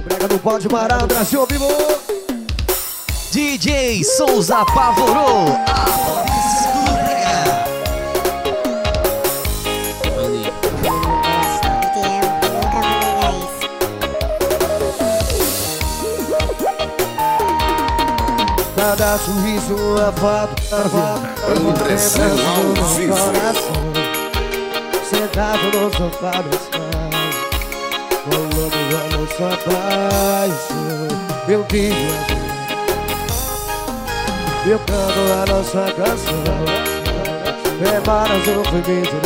Brega não pode parar, Brasil ao vivo. DJ Souza apavorou a polícia do Brega. Cada sorriso é fato, Andrezão ao vivo. Sentado no sofá da sala, rolando a nossa paixão. Eu digo eu canto a nossa canção. Prepara o sofrimento,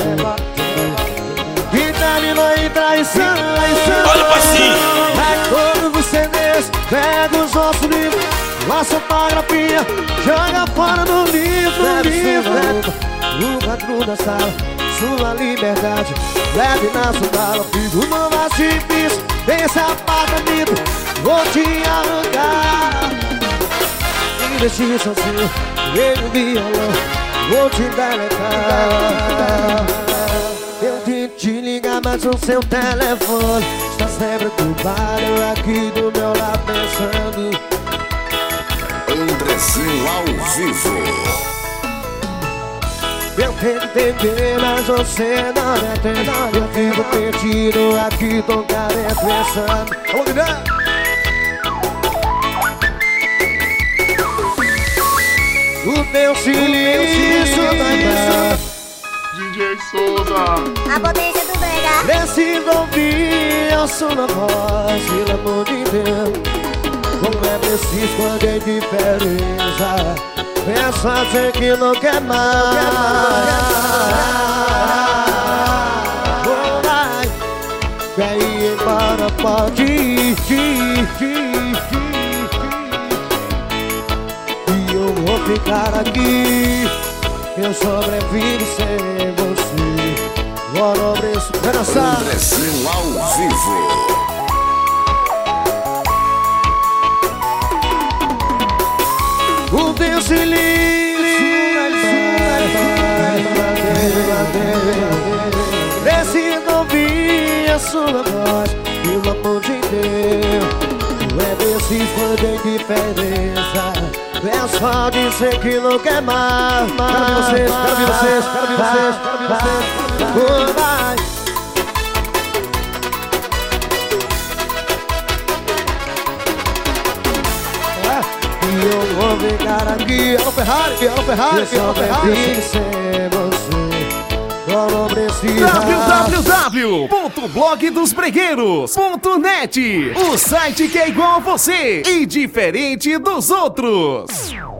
e terminou em traição. Olha pra cima. Aí quando você desce, pega os nossos livros, nossa fotografia, joga fora no livro. O quadro da sala, sua liberdade, leve na sua mala. Fico no vazio difícil, desse apartamento, vou te arrancar. Investir sozinho, vejo o violão, vou te deletar. Eu tento te ligar, mas o seu telefone está sempre ocupado, aqui do meu lado pensando. Andrezão ao vivo. Eu tento entender, mas você não me atende. Eu fico perdido aqui, tô carente pensando. Alô, Guilherme! O teu silêncio DJ Souza. A potência do Brega. preciso ouvir a sua voz, pelo amor de Deus. Como é preciso quando é diferença, pensa dizer que não quer mais. Vai, quer ir embora, pode ir. E eu vou ficar aqui, eu sobrevivo sem você. Bora, Obresso, vai dançar. Andrezão ao vivo. O teu preciso ouvir a sua voz, pelo amor de Deus. Não é preciso fazer diferença, é só dizer que não quer mais. Quero ver vocês. Vai. E eu vou ficar aqui, alô Ferrari. Eu sobrevivo sem você, eu não preciso. www.blogdosbregueiros.net, o site que é igual a você e diferente dos outros.